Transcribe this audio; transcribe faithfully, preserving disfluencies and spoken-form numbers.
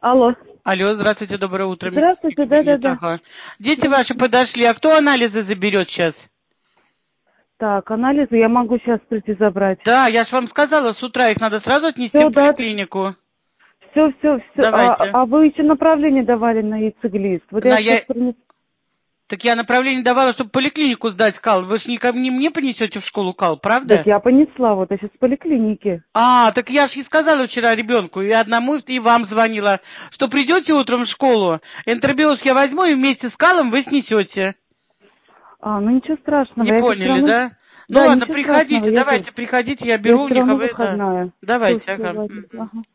Алло. Алло, здравствуйте, доброе утро. Здравствуйте, да-да-да. Ага. Дети ваши подошли, а кто анализы заберет сейчас? Так, анализы я могу сейчас прийти забрать. Да, я ж вам сказала, с утра их надо сразу отнести Всё, в да. поликлинику. Все, все, все. А, Давайте. а вы еще направление давали на яйцеглист? Вот На я сейчас я... принесу. Так я направление давала, чтобы в поликлинику сдать кал. Вы ж не ко мне, мне понесете в школу кал, Так правда? я понесла, вот я сейчас в поликлинике. А, так я же и сказала вчера ребенку, и одному, и вам звонила, что придете утром в школу, энтеробиоз я возьму, и вместе с калом вы снесете. А, ну ничего страшного, Не я сейчас все поняли, равно... да? Ну Да, ладно, ничего страшного, приходите, я же... давайте, приходите, я Я беру у все них, а равно вы, да. выходная. Все, Давайте, все, ага. ладно. Мгм. Ага.